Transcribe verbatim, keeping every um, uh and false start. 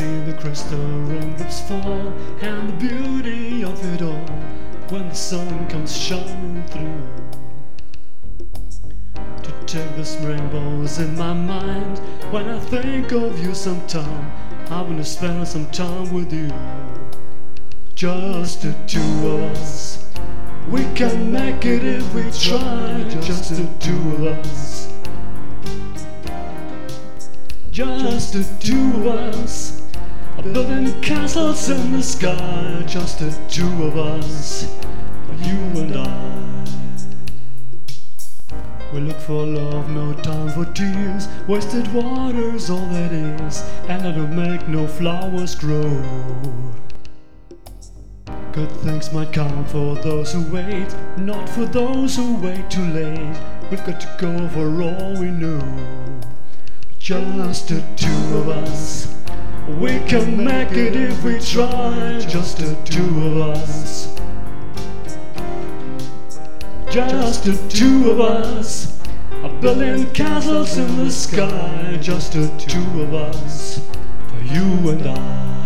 see the crystal raindrops fall, and the beauty of it all when the sun comes shining through. To take the rainbows in my mind when I think of you sometime, I wanna spend some time with you. Just the two of us, we can make it if we try. Just the two of us, just the two of us, building castles in the sky. Just the two of us, you and I. We look for love, no time for tears. Wasted water's all that is, and that'll make no flowers grow. Good things might come for those who wait, not for those who wait too late. We've got to go for all we know. Just the two of us, we can make it if we try. Just the two of us, just the two of us, building castles in the sky. Just the two of us, you and I.